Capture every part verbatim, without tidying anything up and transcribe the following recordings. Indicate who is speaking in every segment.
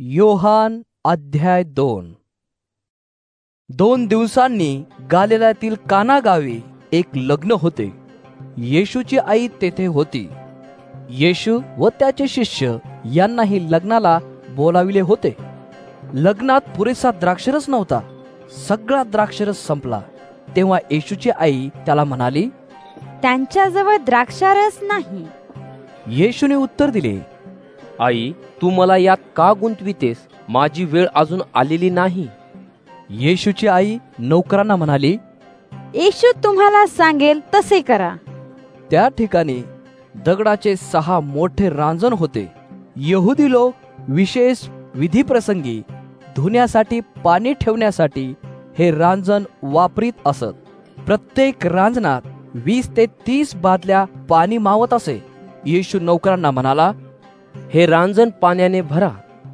Speaker 1: योहान अध्याय दोन. दोन दिवसांनी गालिलातील काना गावी एक लग्न होते. येशूची आई तेथे होती. येशू व त्याचे शिष्य यांनाही लग्नाला बोलाविले होते. लग्नात पुरेसा द्राक्षरस नव्हता. सगळा द्राक्षरस संपला. तेव्हा येशूची आई त्याला म्हणाली,
Speaker 2: त्यांच्याजवळ द्राक्षारस नाही.
Speaker 1: येशूने उत्तर दिले,
Speaker 3: आई, तू मला यात का गुंतवितेस? माझी वेळ अजून आलेली नाही.
Speaker 1: येशूची आई नोकरांना म्हणाली,
Speaker 2: येशू तुम्हाला सांगेल तसे करा.
Speaker 1: त्या ठिकाणी दगडाचे सहा मोठे रांजण होते. यहुदी लोक विशेष विधीप्रसंगी धुण्यासाठी पाणी ठेवण्यासाठी हे रांजण वापरीत असत. प्रत्येक रांजणात वीस ते तीस बादल्या पाणी मावत असे. येशू नोकरांना म्हणाला,
Speaker 3: हे रांजण पाण्याने भरा.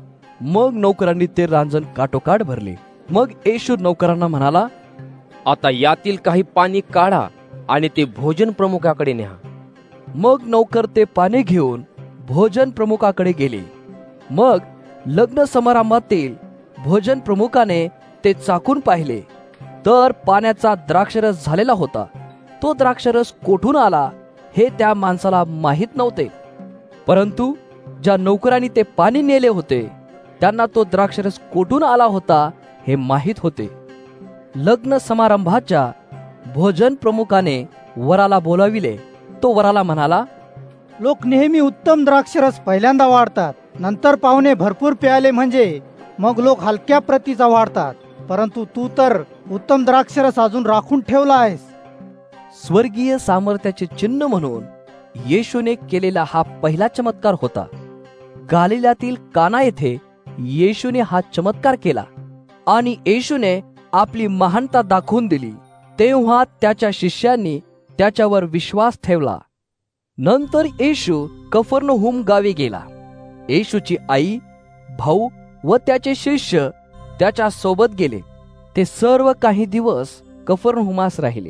Speaker 1: मग नोकरांनी ते रांजण काठोकाठ भरले. मग येशू नोकरांना म्हणाला,
Speaker 3: आता यातील काही पाणी काढा आणि ते भोजन प्रमुखाकडे न्या.
Speaker 1: मग नोकर ते पाणी घेऊन भोजन प्रमुखाकडे गेले. मग लग्न समारंभातील भोजन प्रमुखाने ते चाकून पाहिले, तर पाण्याचा द्राक्षरस झालेला होता. तो द्राक्षरस कोठून आला हे त्या माणसाला माहीत नव्हते. परंतु ज्या नोकरांनी ते पाणी नेले होते त्यांना तो द्राक्षरस कोठून आला होता हे माहीत होते. लग्न समारंभाच्या भोजन प्रमुखाने वराला बोलाविले. तो वराला म्हणाला,
Speaker 4: लोक नेहमी उत्तम द्राक्षरस पहिल्यांदा वाढतात, नंतर पाहुणे भरपूर प्याले म्हणजे मग लोक हलक्या प्रतीचा वाढतात. परंतु तू तर उत्तम द्राक्षरस अजून राखून ठेवला आहेस.
Speaker 1: स्वर्गीय सामर्थ्याचे चिन्ह म्हणून येशूने केलेला हा पहिला चमत्कार होता. गालिलातील काना येथे येशूने हा चमत्कार केला आणि येशूने आपली महानता दाखवून दिली. तेव्हा त्याच्या शिष्यांनी त्याच्यावर विश्वास ठेवला. नंतर येशू कफर्नहूम गावी गेला. येशूची आई, भाऊ व त्याचे शिष्य त्याच्या सोबत गेले. ते सर्व काही दिवस कफर्नहुमास राहिले.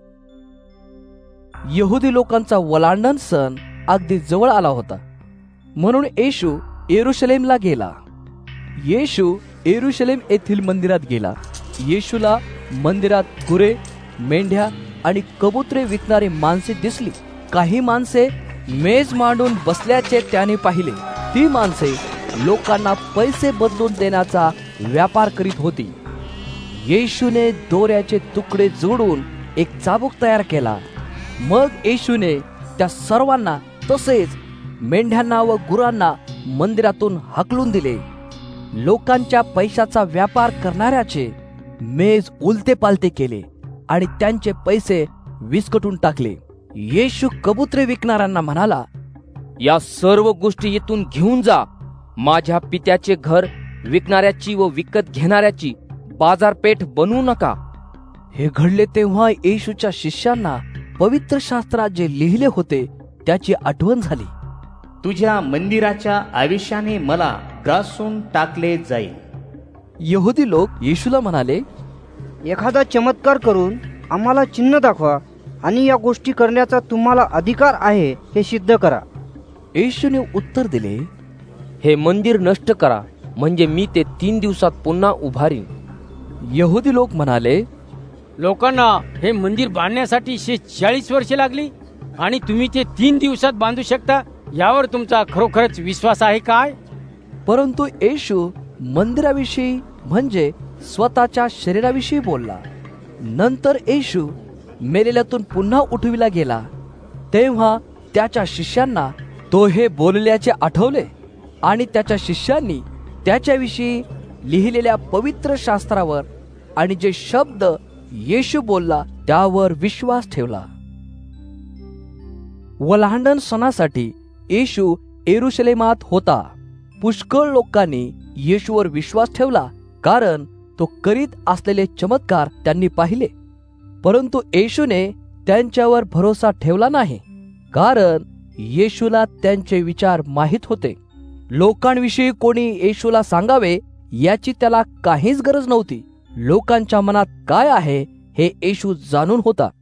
Speaker 1: यहुदी लोकांचा वलांडण सण अगदी जवळ आला होता, म्हणून येशू येरुशलेमला गेला. येशू येरुशलेम येथील मंदिरात गेला. येशूला मंदिरात गुरे, मेंढ्या आणि कबुतरे विकणारी माणसे दिसली. काही माणसे मेज मांडून बसल्याचे त्याने पाहिले. ती माणसे लोकांना पैसे बदलून देण्याचा व्यापार करीत होती. येशूने दोऱ्याचे तुकडे जोडून एक चाबूक तयार केला. मग येशूने त्या सर्वांना तसेच मेंढ्यांना व गुरांना मंदिरातून हाकलून दिले. लोकांच्या पैशाचा व्यापार करणाऱ्याचे मेज उलते पालते केले आणि त्यांचे पैसे विस्कटून टाकले. येशू कबुतरे विकणाऱ्यांना म्हणाला,
Speaker 3: या सर्व गोष्टी येथून घेऊन जा. माझ्या पित्याचे घर विकणाऱ्याची व विकत घेणाऱ्याची बाजारपेठ बनवू नका.
Speaker 1: हे घडले तेव्हा येशूच्या शिष्यांना पवित्र शास्त्रात जे लिहिले होते त्याची आठवण झाली.
Speaker 5: तुझ्या मंदिराच्या आयुष्याने मला ग्रासून टाकले जाईल.
Speaker 1: यहुदी लोक येशूला म्हणाले,
Speaker 6: एखादा चमत्कार करून आम्हाला चिन्ह दाखवा आणि या गोष्टी करण्याचा तुम्हाला अधिकार आहे हे सिद्ध करा.
Speaker 1: येशूने उत्तर दिले,
Speaker 3: हे मंदिर नष्ट करा, म्हणजे मी ते तीन दिवसात पुन्हा उभारीन.
Speaker 1: यहुदी लोक म्हणाले,
Speaker 7: लोकांना हे मंदिर बांधण्यासाठी चाळीस वर्षे लागली आणि तुम्ही ते तीन दिवसात बांधू शकता, यावर तुमचा खरोखरच विश्वास आहे काय?
Speaker 1: परंतु येशू मंदिराविषयी म्हणजे स्वतःच्या शरीराविषयी बोलला. नंतर येशू मेलेल्यातून पुन्हा उठविला गेला. तेव्हा त्याच्या शिष्यांना तो हे बोलल्याचे आठवले आणि त्याच्या शिष्यांनी त्याच्याविषयी लिहिलेल्या पवित्र शास्त्रावर आणि जे शब्द येशू बोलला त्यावर विश्वास ठेवला. वलांडण सणासाठी येशू येरुशलेमात होता. पुष्कळ लोकांनी येशूवर विश्वास ठेवला, कारण तो करीत असलेले चमत्कार त्यांनी पाहिले. परंतु येशूने त्यांच्यावर भरोसा ठेवला नाही, कारण येशूला त्यांचे विचार माहीत होते. लोकांविषयी कोणी येशूला सांगावे याची त्याला काहीच गरज नव्हती. लोकांच्या मनात काय आहे हे येशू जाणून होता.